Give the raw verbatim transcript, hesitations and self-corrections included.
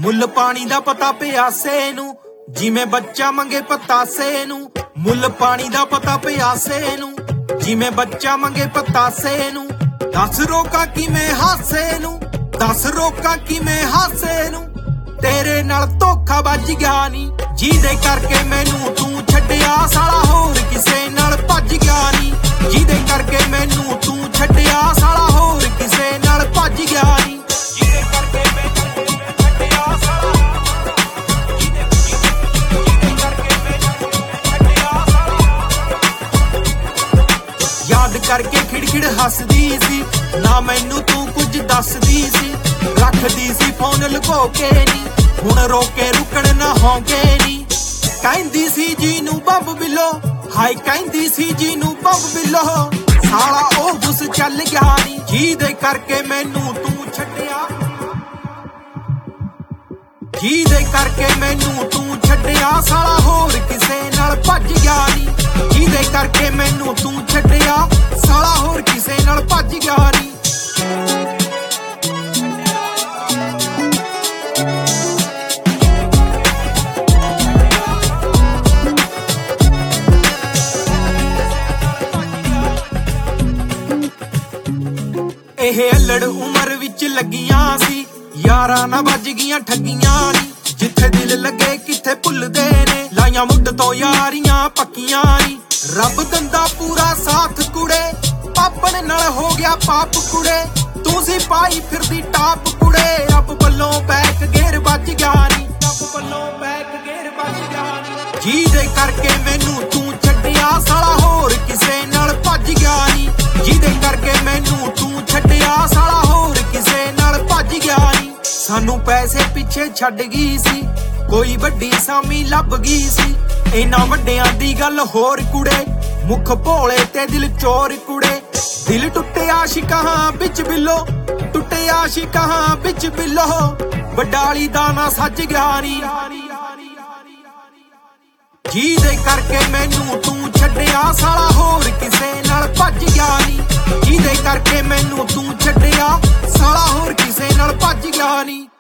ਮੁੱਲ ਪਾਣੀ ਦਾ ਪਤਾ ਪਿਆਸੇ ਨੂੰ, ਜਿਵੇਂ ਬੱਚਾ ਮੰਗੇ ਪਤਾਸੇ ਨੂੰ। ਮੁੱਲ ਪਾਣੀ ਦਾ ਪਤਾ ਪਿਆਸੇ ਨੂੰ, ਜਿਵੇਂ ਬੱਚਾ ਮੰਗੇ ਪਤਾਸੇ ਨੂੰ। ਦੱਸ ਰੋਕਾਂ ਕਿਵੇਂ ਹਾਸੇ ਨੂੰ, ਦੱਸ ਰੋਕਾਂ ਕਿਵੇਂ ਹਾਸੇ ਨੂੰ। ਤੇਰੇ ਨਾਲ ਧੋਖਾ ਵੱਜ ਗਿਆ ਨੀ, ਜਿਹਦੇ ਕਰਕੇ ਮੈਨੂੰ ਤੂੰ ਛੱਡਿਆ ਸਾਲਾ ਹੋਰ ਕਿਸੇ ਨਾਲ ਭੱਜ ਗਿਆ ਨੀ। ਜਿਹਦੇ ਕਰਕੇ ਮੈਨੂੰ ਤੂੰ ਛੱਡਿਆ ਸਾਲਾ ਹੋਰ ਕਿਸੇ ਨਾਲ ਭੱਜ ਗਿਆ ਨੀ। ਜਿਹਦੇ ਕਰਕੇ ਮੈਨੂੰ ਛੱਡਿਆ ਸਾਲਾ, ਜਿਹਦੇ ਜਿਹਦੇ ਕਰਕੇ ਮੈਨੂੰ ਛੱਡਿਆ ਸਾਲਾ। ਯਾਦ ਕਰਕੇ ਖਿੜਖਿੜ ਹੱਸਦੀ ਸੀ, ਨਾ ਮੈਨੂੰ ਤੂੰ ਕੁਝ ਦੱਸਦੀ ਸੀ। ਰੱਖਦੀ ਸੀ ਫੋਨ ਲੁਕੋ ਕੇ ਨੀ, ਹੁਣ ਰੋਕੇ ਰੁਕਣ ਨਾ ਹੋਂਗੇ ਨੀ। ਕਹਿੰਦੀ ਸੀ ਜੀ ਨੂੰ ਬੰਬ ਬਿੱਲੋ, ਹਾਏ ਕਹਿੰਦੀ ਸੀ ਜੀ ਨੂੰ ਬੰਬ ਬਿੱਲੋ। ਸਾਲਾ ਉਹ ਗੁੱਸ ਚੱਲ ਗਿਆ ਨੀ, ਜਿਹਦੇ ਕਰਕੇ ਮੈਨੂੰ ਤੂੰ ਛੱਡਿਆ, ਜਿਹਦੇ ਕਰਕੇ ਮੈਨੂੰ ਤੂੰ ਛੱਡਿਆ ਸਾਲਾ ਹੋਰ ਕਿਸੇ ਨਾਲ ਭੱਜ ਗਿਆ ਨੀ। ਜਿਹਦੇ ਕਰਕੇ ਮੈਨੂੰ ਤੂੰ ਛੱਡਿਆ ਸਾਲਾ ਹੋਰ ਕਿਸੇ ਨਾਲ ਭੱਜ ਗਿਆ ਨੀ। ਇਹ ਅਲੜ ਉਮਰ ਵਿੱਚ ਲੱਗੀਆਂ ਸੀ, ਯਾਰਾਂ ਨਾ ਵੱਜ ਗਈਆਂ ਠੱਗੀਆਂ ਨੀ। ਜਿੱਥੇ ਦਿਲ ਲੱਗੇ ਕਿੱਥੇ ਭੁੱਲਦੇ ਨੇ, ਲਾਈਆਂ ਮੁੱਢ ਤੋਂ ਯਾਰੀਆਂ ਪੱਕੀਆਂ ਨੀ। ਰੱਬ ਦਿੰਦਾ ਪੂਰਾ ਸਾਥ ਕੁੜੇ, ਪਾਪਣ ਨਾਲ ਹੋ ਗਿਆ ਪਾਪ ਕੁੜੇ। ਤੂੰ ਸੀ ਪਾਈ ਫਿਰਦੀ ਟਾਪ ਕੁੜੇ, ਰੱਬ ਵੱਲੋਂ ਬੈਕ ਗੇਰ ਵੱਜ ਗਿਆ ਨੀ। ਰੱਬ ਵੱਲੋਂ ਬੈਕ ਗੇਰ ਵੱਜ ਗਿਆ ਨੀ। ਜਿਹਦੇ ਕਰਕੇ ਮੈਨੂੰ ਤੂੰ ਛੱਡਿਆ ਸਾਲਾ ਹੋਰ ਕਿਸੇ ਨਾਲ ਭੱਜ ਗਿਆ ਨੀ। ਜਿਹਦੇ ਕਰਕੇ ਮੈਨੂੰ ਤੂੰ ਛੱਡਿਆ ਸਾਲਾ ਹੋਰ ਕਿਸੇ ਨਾਲ ਭੱਜ ਗਿਆ ਨੀ। ਸਾਨੂੰ ਪੈਸੇ ਪਿੱਛੇ ਛੱਡ ਗਈ ਸੀ, ਕੋਈ ਵੱਡੀ ਸਾਮੀ ਲੱਭ ਗਈ ਸੀ। ਇਹਨਾਂ ਵੱਡਿਆਂ ਦੀ ਗੱਲ ਹੋਰ ਕੁੜੇ, ਮੁੱਖ ਭੋਲੇ ਤੇ ਦਿਲ ਚੋਰ ਕੁੜੇ। ਦਿਲ ਟੁੱਟੇ ਆਸ਼ਿਕਾਂ ਵਿੱਚ ਬਿੱਲੋ, ਟੁੱਟੇ ਆਸ਼ਿਕਾਂ ਵਿੱਚ ਬਿੱਲੋ। ਵਡਾਲੀ ਦਾ ਨਾ ਸੱਜ ਗਿਆ ਨੀ, ਜਿਹਦੇ ਕਰਕੇ ਮੈਨੂੰ ਤੂੰ ਛੱਡਿਆ ਸਾਲਾ ਹੋਰ ਕਿਸੇ ਨਾਲ ਭੱਜ ਗਿਆ ਨੀ। ਜਿਹਦੇ ਕਰਕੇ ਮੈਨੂੰ ਤੂੰ ਛੱਡਿਆ ਸਾਲਾ ਹੋਰ ਕਿਸੇ ਨਾਲ ਭੱਜ ਗਿਆ ਨੀ।